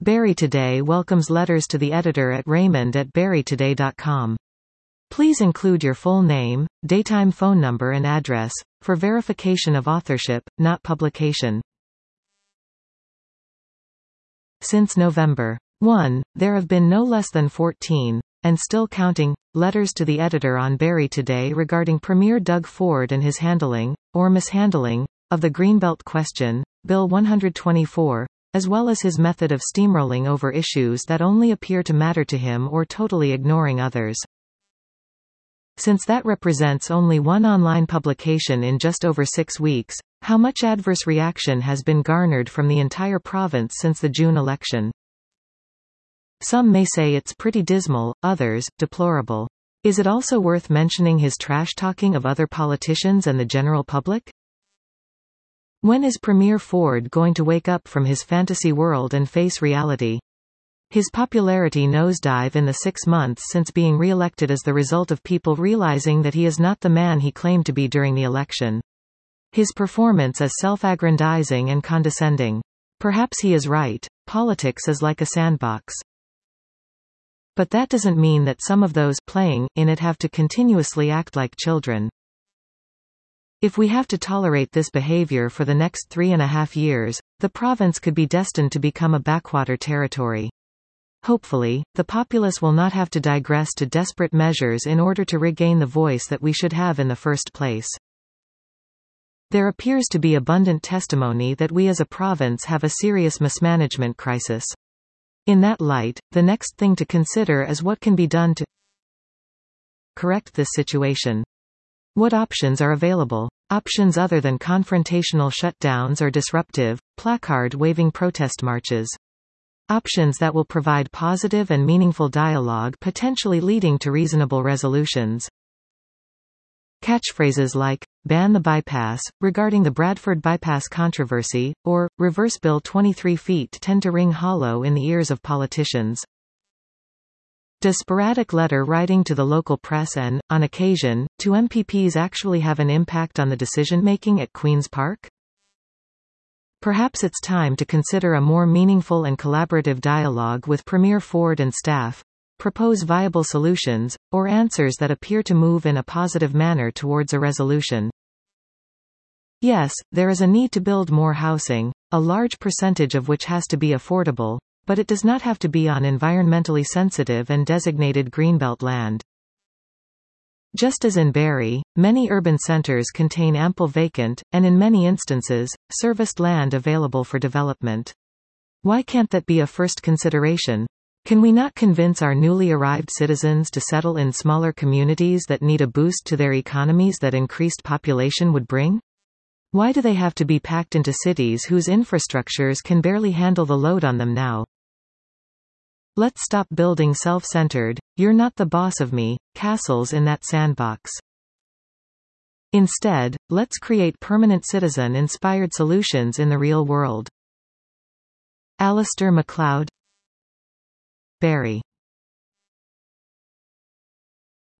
Barrie Today welcomes letters to the editor at raymond@barrietoday.com. Please include your full name, daytime phone number and address, for verification of authorship, not publication. Since November 1, there have been no less than 14, and still counting, letters to the editor on Barrie Today regarding Premier Doug Ford and his handling, or mishandling, of the Greenbelt question, Bill 124, as well as his method of steamrolling over issues that only appear to matter to him or totally ignoring others. Since that represents only one online publication in just over 6 weeks, how much adverse reaction has been garnered from the entire province since the June election? Some may say it's pretty dismal, others, deplorable. Is it also worth mentioning his trash-talking of other politicians and the general public? When is Premier Ford going to wake up from his fantasy world and face reality? His popularity nosedive in the 6 months since being re-elected as the result of people realizing that he is not the man he claimed to be during the election. His performance is self-aggrandizing and condescending. Perhaps he is right. Politics is like a sandbox. But that doesn't mean that some of those playing in it have to continuously act like children. If we have to tolerate this behavior for the next 3.5 years, the province could be destined to become a backwater territory. Hopefully, the populace will not have to digress to desperate measures in order to regain the voice that we should have in the first place. There appears to be abundant testimony that we as a province have a serious mismanagement crisis. In that light, the next thing to consider is what can be done to correct this situation. What options are available? Options other than confrontational shutdowns or disruptive, placard-waving protest marches. Options that will provide positive and meaningful dialogue potentially leading to reasonable resolutions. Catchphrases like, ban the bypass, regarding the Bradford bypass controversy, or, reverse Bill 23 feet tend to ring hollow in the ears of politicians. Does sporadic letter writing to the local press and, on occasion, to MPPs actually have an impact on the decision-making at Queen's Park? Perhaps it's time to consider a more meaningful and collaborative dialogue with Premier Ford and staff, propose viable solutions, or answers that appear to move in a positive manner towards a resolution. Yes, there is a need to build more housing, a large percentage of which has to be affordable, but it does not have to be on environmentally sensitive and designated Greenbelt land. Just as in Barrie, many urban centres contain ample vacant, and in many instances, serviced land available for development. Why can't that be a first consideration? Can we not convince our newly arrived citizens to settle in smaller communities that need a boost to their economies that increased population would bring? Why do they have to be packed into cities whose infrastructures can barely handle the load on them now? Let's stop building self-centered, you're not the boss of me, castles in that sandbox. Instead, let's create permanent citizen-inspired solutions in the real world. Alistair MacLeod, Barrie.